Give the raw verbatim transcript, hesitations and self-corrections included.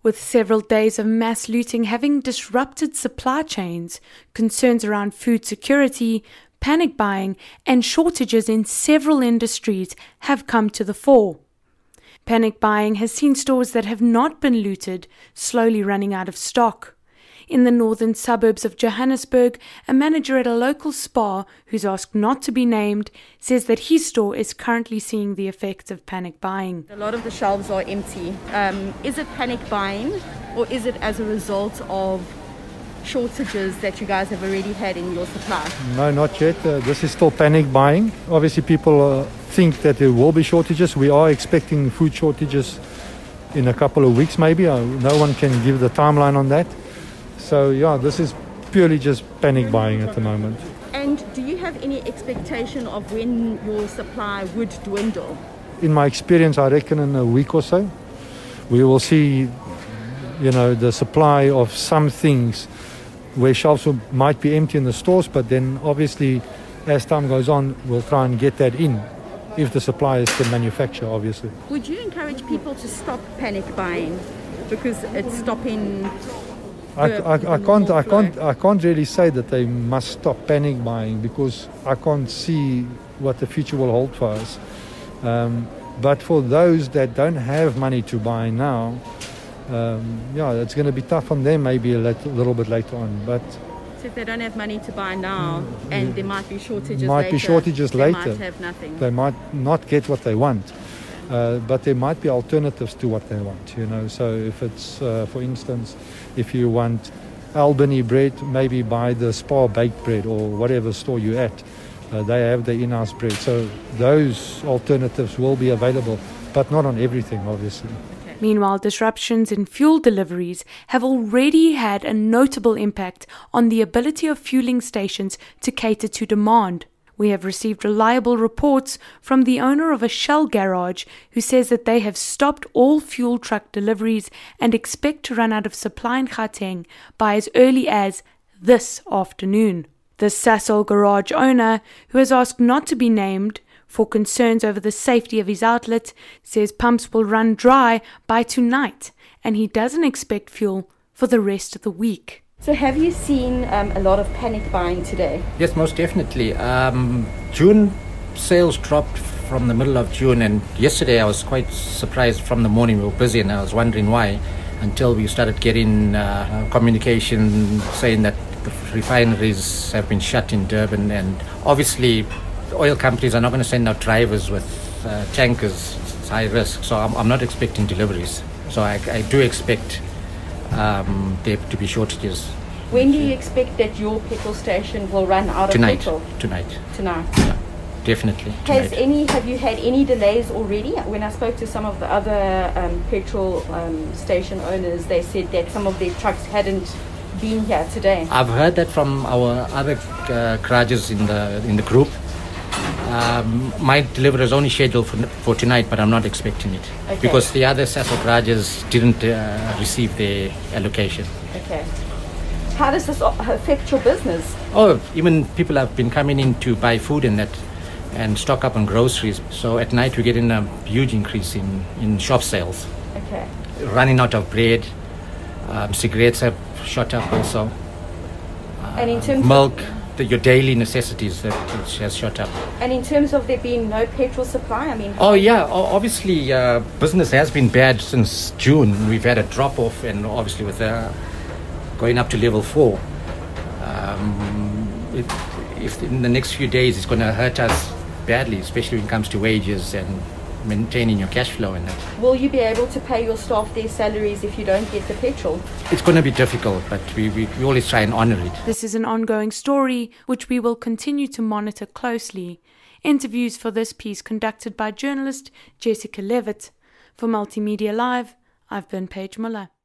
With several days of mass looting having disrupted supply chains, concerns around food security, panic buying, and shortages in several industries have come to the fore. Panic buying has seen stores that have not been looted slowly running out of stock. In the northern suburbs of Johannesburg, a manager at a local spa, who's asked not to be named, says that his store is currently seeing the effects of panic buying. A lot of the shelves are empty. Um, is it panic buying, or is it as a result of shortages that you guys have already had in your supply? No, not yet. Uh, this is still panic buying. Obviously, people uh, think that there will be shortages. We are expecting food shortages in a couple of weeks, maybe. Uh, no one can give the timeline on that. So, yeah, this is purely just panic buying at the moment. And do you have any expectation of when your supply would dwindle? In my experience, I reckon in a week or so, we will see, you know, the supply of some things where shelves will, might be empty in the stores, but then obviously as time goes on, we'll try and get that in if the suppliers can manufacture, obviously. Would you encourage people to stop panic buying because it's stopping... I, I, I can't I can't I can't really say that they must stop panic buying because I can't see what the future will hold for us. Um, but for those that don't have money to buy now, um, yeah, it's going to be tough on them maybe a little, little bit later on. But so if they don't have money to buy now, and yeah, there might be shortages might later, be shortages they later. might have nothing. They might not get what they want. Uh, but there might be alternatives to what they want, you know. So if it's, uh, for instance, if you want Albany bread, maybe buy the Spar baked bread or whatever store you're at. Uh, they have the in-house bread. So those alternatives will be available, but not on everything, obviously. Okay. Meanwhile, disruptions in fuel deliveries have already had a notable impact on the ability of fueling stations to cater to demand. We have received reliable reports from the owner of a Shell garage who says that they have stopped all fuel truck deliveries and expect to run out of supply in Gauteng by as early as this afternoon. The Sasol garage owner, who has asked not to be named for concerns over the safety of his outlet, says pumps will run dry by tonight and he doesn't expect fuel for the rest of the week. So have you seen um, a lot of panic buying today? Yes, most definitely. Um, June sales dropped from the middle of June, and yesterday I was quite surprised. From the morning we were busy and I was wondering why, until we started getting uh, communication saying that the refineries have been shut in Durban, and obviously the oil companies are not going to send out drivers with uh, tankers. It's high risk, so I'm, I'm not expecting deliveries. So I, I do expect Um, there to be shortages. When do you expect that your petrol station will run out tonight, of petrol? Tonight. Tonight. Yeah, definitely. Has tonight. any? Have you had any delays already? When I spoke to some of the other um, petrol um, station owners, they said that some of their trucks hadn't been here today. I've heard that from our other uh, garages in the in the group. Um, my delivery is only scheduled for, for tonight, but I'm not expecting it. Okay. Because the other Sasol garages didn't uh, receive their allocation. Okay. How does this affect your business? Oh, even people have been coming in to buy food and that, and stock up on groceries. So at night we're getting a huge increase in, in shop sales. Okay. Running out of bread, um, cigarettes have shot up also. Uh, and in terms milk. of The, your daily necessities that which has shot up. And in terms of there being no petrol supply, I mean... Oh yeah, obviously uh, business has been bad since June. We've had a drop off, and obviously with uh, going up to level four, um, it, if in the next few days it's going to hurt us badly, especially when it comes to wages and maintaining your cash flow and that. Will you be able to pay your staff their salaries if you don't get the petrol? It's going to be difficult, but we, we, we always try and honour it. This is an ongoing story which we will continue to monitor closely. Interviews for this piece conducted by journalist Jessica Levitt. For Multimedia Live, I've been Paige Muller.